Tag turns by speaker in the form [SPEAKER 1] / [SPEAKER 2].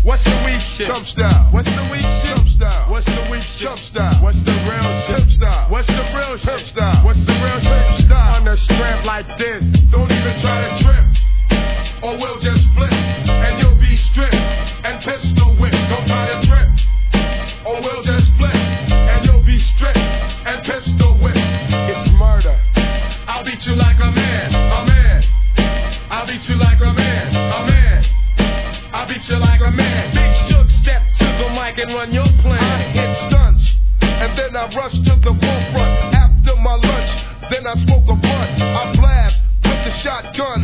[SPEAKER 1] What's the weak shit?
[SPEAKER 2] Jump style.
[SPEAKER 1] What's the weak shit?
[SPEAKER 2] Jump style.
[SPEAKER 1] What's the weak shit?
[SPEAKER 2] Jump style.
[SPEAKER 1] What's the real shit?
[SPEAKER 2] Hip style.
[SPEAKER 1] What's the real shit?
[SPEAKER 2] Hip style.
[SPEAKER 1] What's the real shit?
[SPEAKER 2] Hip style.
[SPEAKER 1] On the strength like this.
[SPEAKER 2] Don't even try to trip, or we'll just flip, and you'll be stripped and pistol whipped. Don't try to trip, or we'll just flip, and you'll be stripped and pistol whipped. It's murder. I'll beat you like a man, a man. I'll beat you like a man, a man. I'll beat you like a man.
[SPEAKER 1] Big Shook, step to the mic and run your plan.
[SPEAKER 2] I hit stunts, and then I rush to the forefront after my lunch. Then I smoke a blunt. I blast with the shotgun.